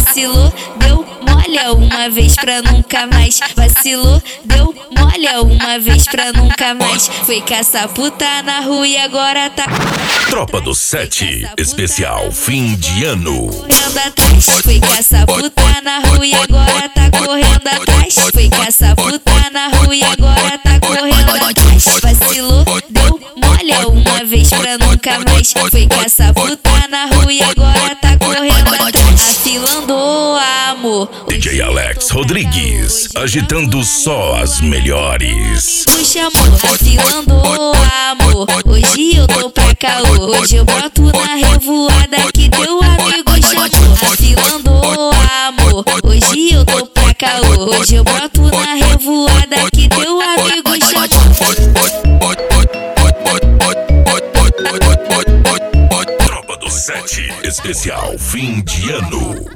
Vacilou, deu molha uma vez pra nunca mais. Vacilou, deu molha uma vez pra nunca mais. Foi caçar puta na rua e agora tá Tropa do 7, especial fim de ano. correndo atrás. Foi caçar puta na rua e agora tá correndo atrás. Foi caçar puta na rua e agora tá correndo atrás. Vacilou, deu molha uma vez pra nunca mais. Foi caçar puta na rua e agora tá correndo atrás. Afilando amor. DJ Alex Rodrigues, agitando só as melhores. Me chamou, afilando amor. Hoje eu tô pra caô. Hoje eu boto na revoada que teu amigo chamou. Afilando amor. Hoje eu tô pra caô. Hoje eu boto na revoada que teu amigo chamou. Tropa do 7, especial fim de ano.